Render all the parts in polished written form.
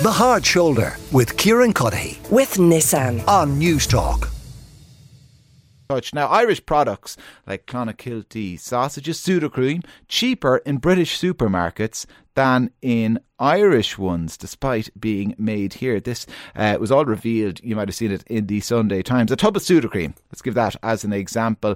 The Hard Shoulder with Kieran Cuddihy with Nissan on News Talk. Now, Irish products like Clonakilty sausages, Sudocrem, cheaper in British supermarkets than in Irish ones, despite being made here. This was all revealed. You might have seen it in the Sunday Times. A tub of Sudocrem, let's give that as an example,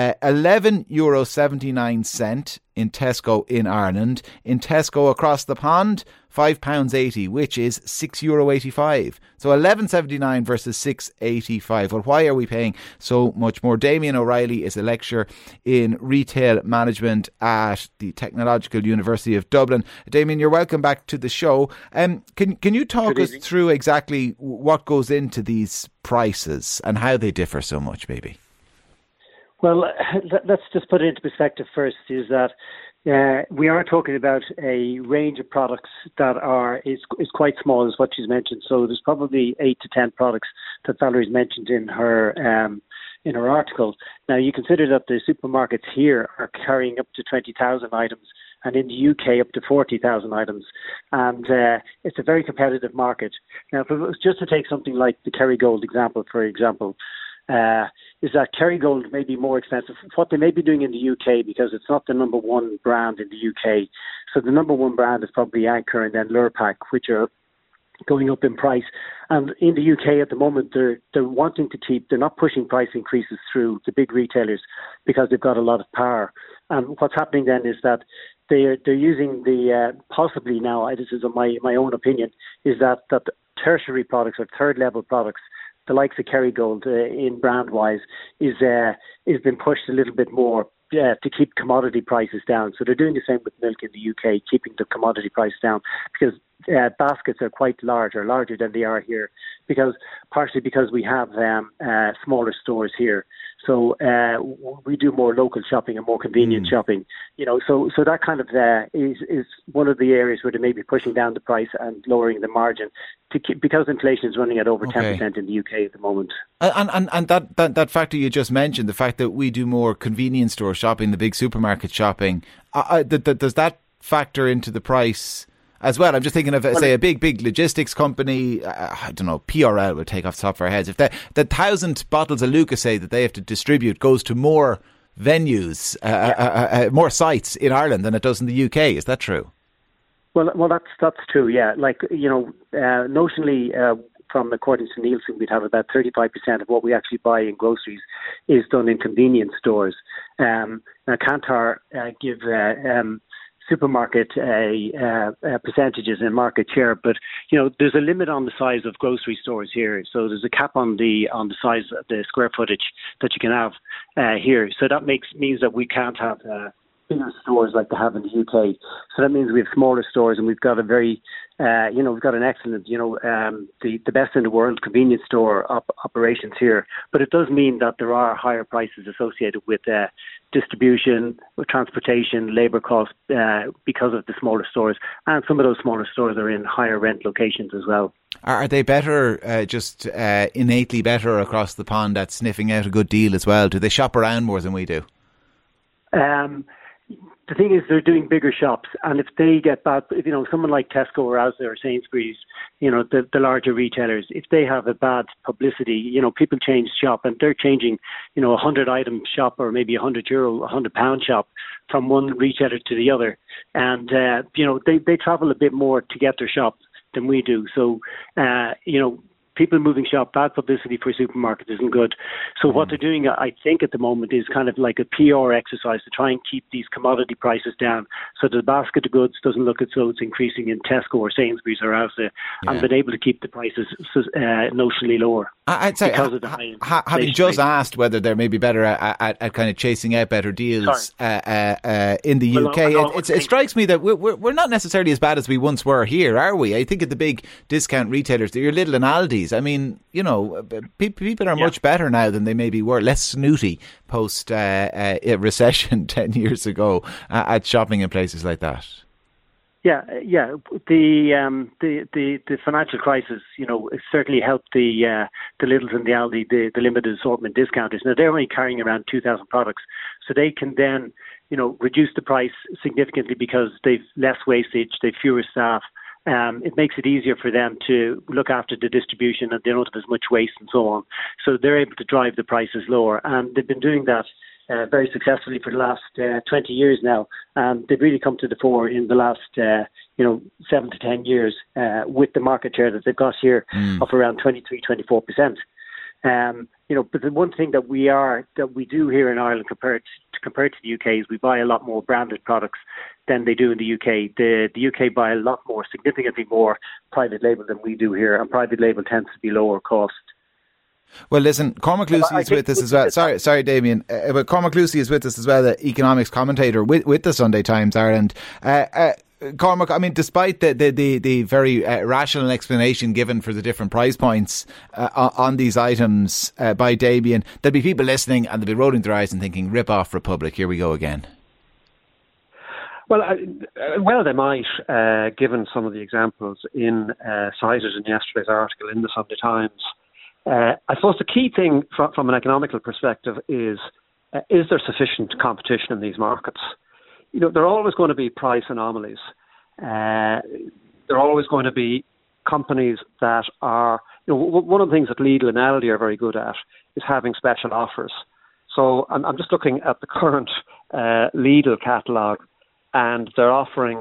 €11.79 in Tesco in Ireland. In Tesco across the pond, £5.80, which is €6.85. So €11.79 versus €6.85. Well, why are we paying so much more? Damien O'Reilly is a lecturer in retail management at the Technological University of Dublin. Damien, you're welcome back to the show. Can you talk us through exactly what goes into these prices and how they differ so much, maybe? Well, let's just put it into perspective first, is that we are talking about a range of products that is quite small, as what she's mentioned. So there's probably 8 to 10 products that Valerie's mentioned in her article. Now, you consider that the supermarkets here are carrying up to 20,000 items, and in the UK up to 40,000 items. And it's a very competitive market. Now, if it was just to take something like the Kerrygold example, for example, is that Kerrygold may be more expensive. What they may be doing in the UK, because it's not the number one brand in the UK. So the number one brand is probably Anchor and then Lurpak, which are going up in price. And in the UK at the moment, they're wanting to they're not pushing price increases through the big retailers because they've got a lot of power. And what's happening then is that they're using possibly now, this is my own opinion, is that the tertiary products or third level products, the likes of Kerrygold in brand-wise, is been pushed a little bit more to keep commodity prices down. So they're doing the same with milk in the UK, keeping the commodity price down, because baskets are quite large, or larger than they are here, partially because we have smaller stores here. So we do more local shopping and more convenient shopping. So that kind of is one of the areas where they may be pushing down the price and lowering the margin because inflation is running at over 10% in the UK at the moment. And that factor you just mentioned, the fact that we do more convenience store shopping, the big supermarket shopping, does that factor into the price as well? I'm just thinking of, say, a big logistics company. I don't know, PRL will take off the top of our heads. If the 1,000 bottles of Lucozade that they have to distribute goes to more venues, more sites in Ireland than it does in the UK, is that true? Well, that's true. Yeah, notionally, according to Nielsen, we'd have about 35% of what we actually buy in groceries is done in convenience stores. Now, Kantar give supermarket percentages in market share, but there's a limit on the size of grocery stores here. So there's a cap on the size of the square footage that you can have here. So that means that we can't have bigger stores like they have in the UK. So that means we have smaller stores, and we've got a very we've got an excellent, the best in the world convenience store operations here. But it does mean that there are higher prices associated with distribution, with transportation, labour costs because of the smaller stores. And some of those smaller stores are in higher rent locations as well. Are they better, innately better across the pond at sniffing out a good deal as well? Do they shop around more than we do? The thing is, they're doing bigger shops, and if they get bad, someone like Tesco or Asda or Sainsbury's, the larger retailers, if they have a bad publicity, people change shop, and they're changing, a 100-item shop or maybe €100, £100 shop from one retailer to the other, and they travel a bit more to get their shop than we do. So, people moving shop, bad publicity for supermarkets isn't good. So what they're doing, I think, at the moment is kind of like a PR exercise to try and keep these commodity prices down so the basket of goods doesn't look as though it's increasing in Tesco or Sainsbury's or Asda, and been able to keep the prices notionally lower. I'd say, having just asked whether they're maybe better at kind of chasing out better deals in the UK, it strikes me that we're not necessarily as bad as we once were here, are we? I think at the big discount retailers, your Lidl and Aldi's, I mean, people are much better now than they maybe were, less snooty post recession 10 years ago at shopping in places like that. Yeah. The financial crisis, it certainly helped the Lidls and the Aldi, the limited assortment discounters. Now they're only carrying around 2,000 products, so they can then, reduce the price significantly because they've less wastage, they've fewer staff, it makes it easier for them to look after the distribution, and they don't have as much waste and so on. So they're able to drive the prices lower, and they've been doing that very successfully for the last 20 years now. They've really come to the fore in the last 7 to 10 years with the market share that they've got here of around 23-24%. But the one thing that we do here in Ireland compared to the UK is we buy a lot more branded products than they do in the UK. The UK buy a lot more, significantly more private label than we do here, and private label tends to be lower cost. Well, listen, Cormac Lucy is with us as well. Sorry, Damien. But Cormac Lucy is with us as well, the economics commentator with the Sunday Times Ireland. Cormac, I mean, despite the very rational explanation given for the different price points on these items by Damien, there'll be people listening and they'll be rolling their eyes and thinking, rip off Republic, here we go again. Well, they might, given some of the examples cited in yesterday's article in the Sunday Times. I suppose the key thing from an economical perspective is there sufficient competition in these markets? There are always going to be price anomalies. There are always going to be companies that are, one of the things that Lidl and Aldi are very good at is having special offers. So I'm just looking at the current Lidl catalogue, and they're offering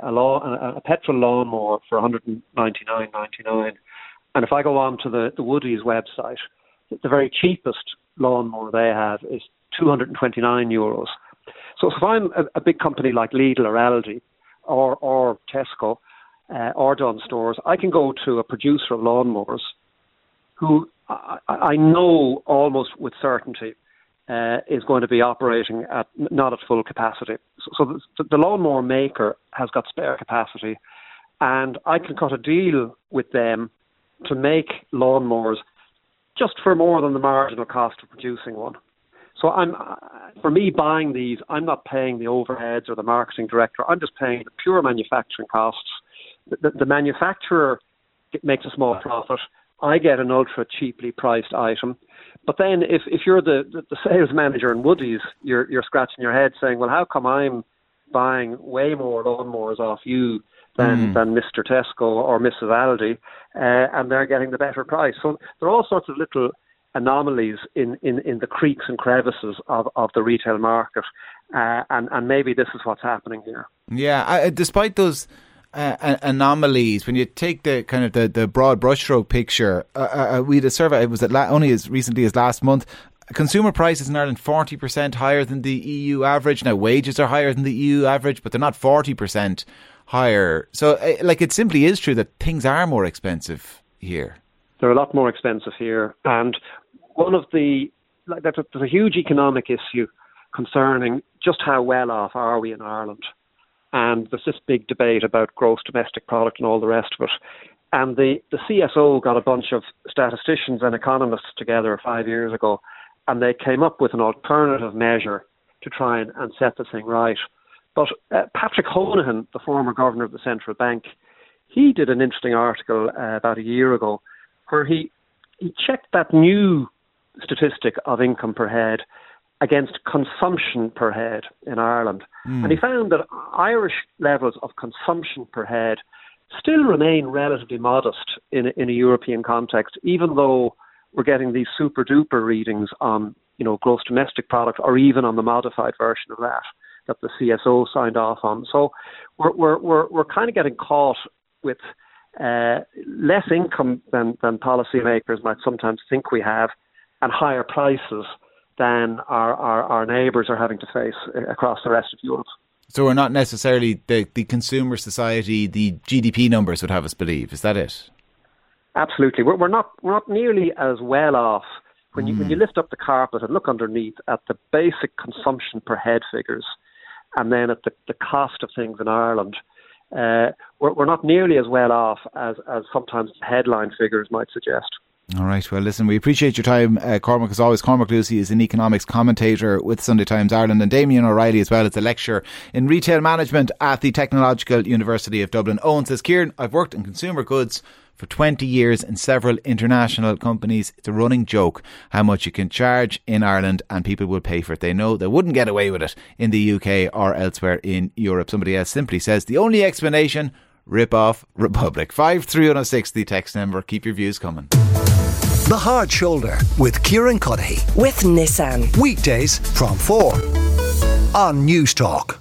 a petrol lawnmower for €199.99. And if I go on to the Woodies website, the very cheapest lawnmower they have is €229. So if I'm a big company like Lidl or Aldi or Tesco or Dunnes Stores, I can go to a producer of lawnmowers who I know almost with certainty is going to be operating not at full capacity. So the lawnmower maker has got spare capacity, and I can cut a deal with them to make lawnmowers just for more than the marginal cost of producing one. So for me buying these, I'm not paying the overheads or the marketing director. I'm just paying the pure manufacturing costs. The manufacturer makes a small profit. I get an ultra cheaply priced item. But then if you're the sales manager in Woodies, you're scratching your head saying, well, how come I'm buying way more lawnmowers off you than Mr. Tesco or Mrs. Aldi, and they're getting the better price? So there are all sorts of little anomalies in the creaks and crevices of the retail market, and maybe this is what's happening here. Yeah, despite those anomalies, when you take the kind of the broad brushstroke picture, we had a survey, it was only as recently as last month. Consumer prices in Ireland 40% higher than the EU average. Now wages are higher than the EU average, but they're not 40% higher. So it simply is true that things are more expensive here. They're a lot more expensive here, and there's a huge economic issue concerning just how well off are we in Ireland. And there's this big debate about gross domestic product and all the rest of it. And the CSO got a bunch of statisticians and economists together 5 years ago, and they came up with an alternative measure to try and set the thing right. But Patrick Honohan, the former governor of the central bank, he did an interesting article about a year ago where he checked that new statistic of income per head against consumption per head in Ireland. And he found that Irish levels of consumption per head still remain relatively modest in a European context, even though we're getting these super duper readings on, gross domestic product, or even on the modified version of that the CSO signed off on. So we're kind of getting caught with less income than policymakers might sometimes think we have, and higher prices than our neighbours are having to face across the rest of Europe. So we're not necessarily the consumer society, the GDP numbers would have us believe. Is that it? Absolutely. We're not nearly as well off. When you lift up the carpet and look underneath at the basic consumption per head figures, and then at the cost of things in Ireland, we're not nearly as well off as sometimes the headline figures might suggest. All right. Well, listen, we appreciate your time, Cormac, as always. Cormac Lucy is an economics commentator with Sunday Times Ireland, and Damien O'Reilly as well is a lecturer in retail management at the Technological University of Dublin. Owen says, Kieran, I've worked in consumer goods for 20 years in several international companies. It's a running joke how much you can charge in Ireland and people will pay for it. They know they wouldn't get away with it in the UK or elsewhere in Europe. Somebody else simply says, the only explanation, rip off Republic. 53106, the text number. Keep your views coming. The Hard Shoulder with Kieran Cuddihy. With Nissan. Weekdays from 4 on News Talk.